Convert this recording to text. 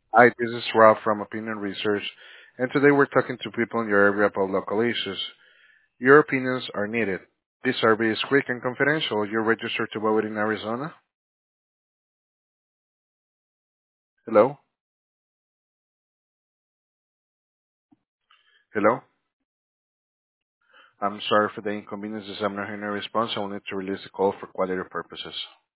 Hi, this is Rob from Opinion Research, and today we're talking to people in your area about local issues. Your opinions are needed. This survey is quick and confidential. You're registered to vote in Arizona? Hello? Hello? I'm sorry for the inconvenience as I'm not hearing a response. I will need to release the call for quality purposes.